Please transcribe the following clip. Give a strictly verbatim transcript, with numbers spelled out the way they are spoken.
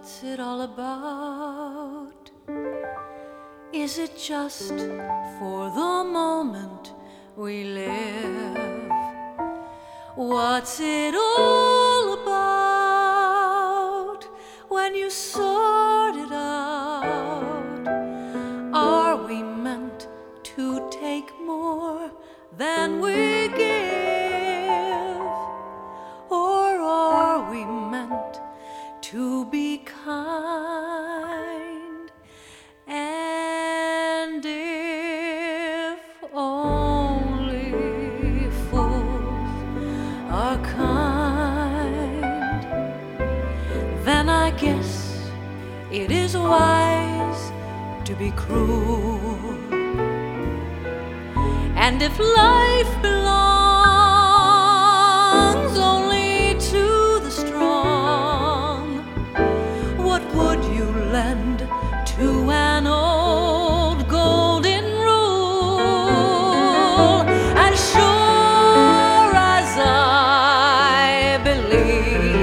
What's it all about? Is it just for the moment we live? What's it all about when you sort it out? Are we meant to take more than we give? Or are we meant to be kind? And if only fools are kind, then I guess it is wise to be cruel. And if life belongs only to the strong, what would you lend to an old golden rule? As sure as I believe